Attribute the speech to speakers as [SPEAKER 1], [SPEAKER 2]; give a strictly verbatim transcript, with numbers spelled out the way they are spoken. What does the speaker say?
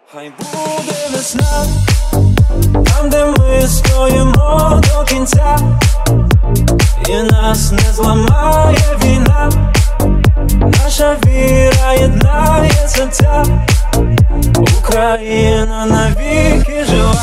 [SPEAKER 1] Хай буде весна, там, де ми стоїмо до кінця, і нас не зламає війна, наша віра єднає серця, Україна навіки жива.